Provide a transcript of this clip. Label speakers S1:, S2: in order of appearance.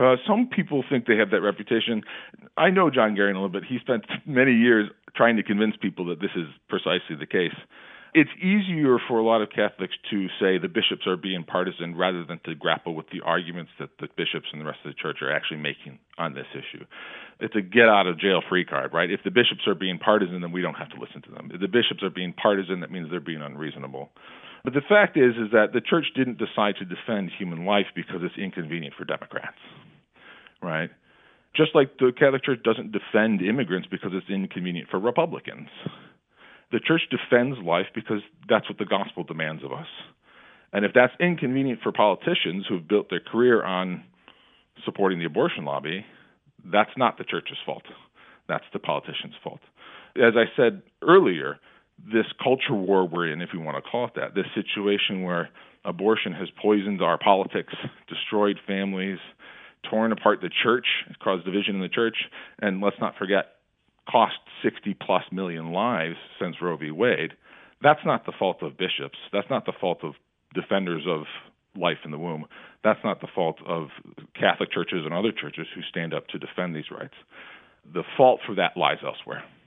S1: Some people think they have that reputation. I know John Garriott a little bit. He spent many years trying to convince people that this is precisely the case. It's easier for a lot of Catholics to say the bishops are being partisan rather than to grapple with the arguments that the bishops and the rest of the church are actually making on this issue. It's a get-out-of-jail-free card, right? If the bishops are being partisan, then we don't have to listen to them. If the bishops are being partisan, that means they're being unreasonable. But the fact is that the church didn't decide to defend human life because it's inconvenient for Democrats, right? Just like the Catholic Church doesn't defend immigrants because it's inconvenient for Republicans. The church defends life because that's what the gospel demands of us. And if that's inconvenient for politicians who have built their career on supporting the abortion lobby, that's not the church's fault. That's the politicians' fault. As I said earlier, this culture war we're in, if you want to call it that, this situation where abortion has poisoned our politics, destroyed families, torn apart the church, caused division in the church, and let's not forget, cost 60-plus million lives since Roe v. Wade. That's not the fault of bishops. That's not the fault of defenders of life in the womb. That's not the fault of Catholic churches and other churches who stand up to defend these rights. The fault for that lies elsewhere.